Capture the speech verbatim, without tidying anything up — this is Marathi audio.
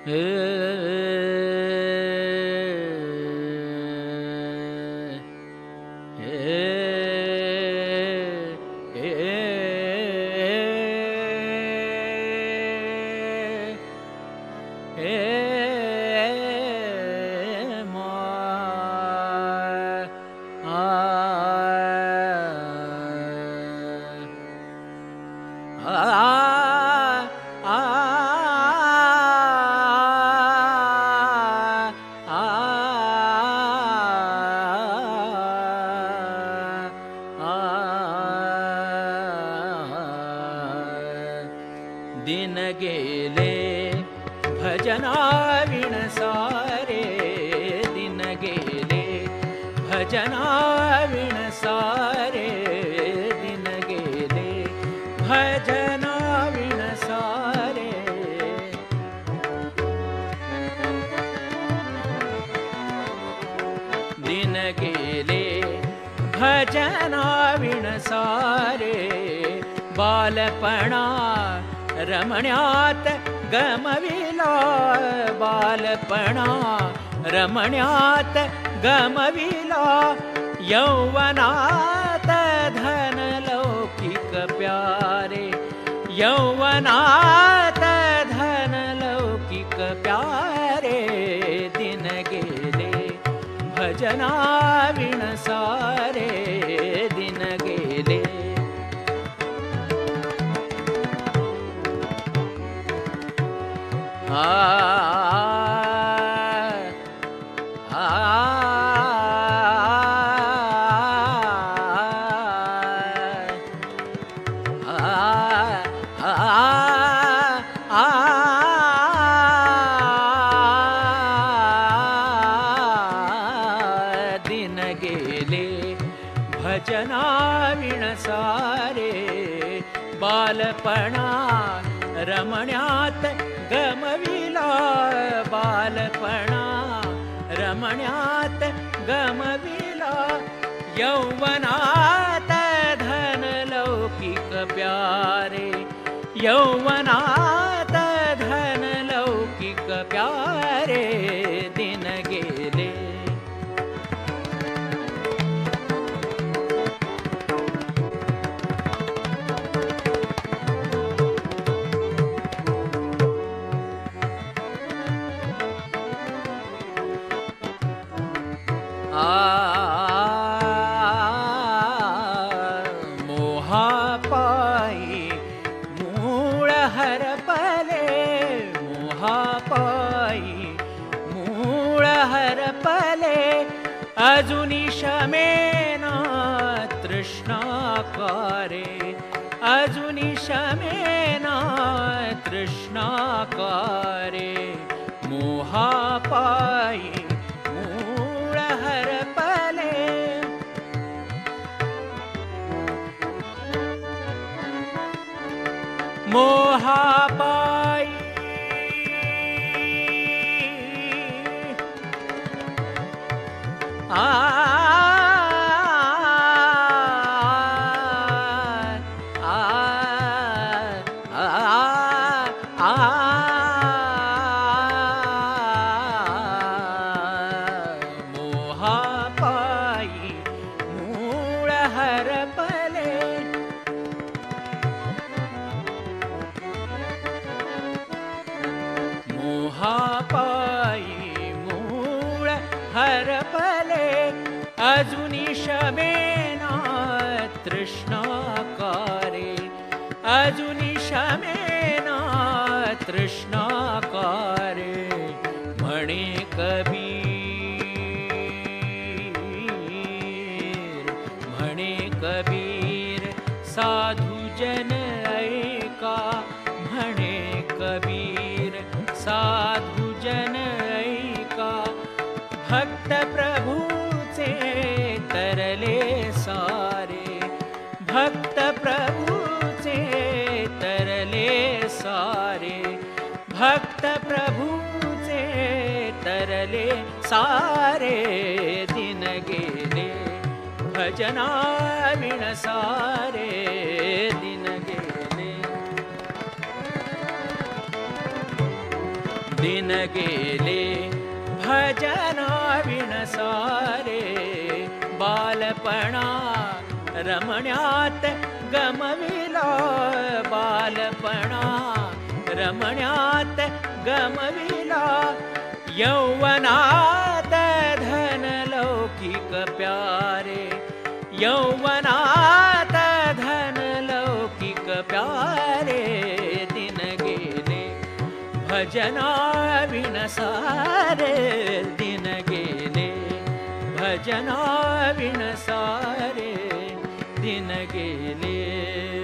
हे दिन गेले भजनाविण सारे, दिन गेले भजनाविण सारे, दिन गेले भजनाविण सारे। दिन गेले भजनाविण सारे, बालपणा रमण्यात गमविला, बालपणा रमण्यात गमविला, यौवनात धन लौकिक प्यारे, यौवनात धन लौकिक प्यारे, दिन गेले भजनाविण सारे, दिन गेले। आ आ दिन गेले भजनाविण सारे, बालपणा रमण्यात गमविला, बालपणा रमण्यात गमविला, यौवनात धन लौकिक प्यारे, यौवनात धन लौकिक प्यारे, दिन गेले। मोहापायी मूळ हरपले, मोहापायी मूळ हरपले, अजुनी शमेना तृष्णाकारे, अजुनी शमेना तृष्णाकारे, मोहापायी मूळ हरपले, मोहापायी आ मोहापायी मूळ हरपले, मोहापायी मूळ हरपले, अजुनी शमेना तृष्णाकारे, अजुनी शमेना तृष्णाकारे, म्हणे कबीर, म्हणे कबीर साधुजन ऐका, म्हणे कबीर साधुजन ऐका, भक्त प्रभूचे तरले सारे, भक्त प्रभूचे तरले सारे, भक्त प्रभूचे तरले सारे, दिन गेले भजनाविण सारे, दिन गेले। दिन गेले भजना विणसारे बालपणा रमण्यात गमविला बालपणा रमण्यात गमविला यौवनात धन लौकिक प्यारे यौवनात धन लौकिक प्यारे दिन गेले भजना विणसारे दिन गेले भजना विणसारे दिन गेले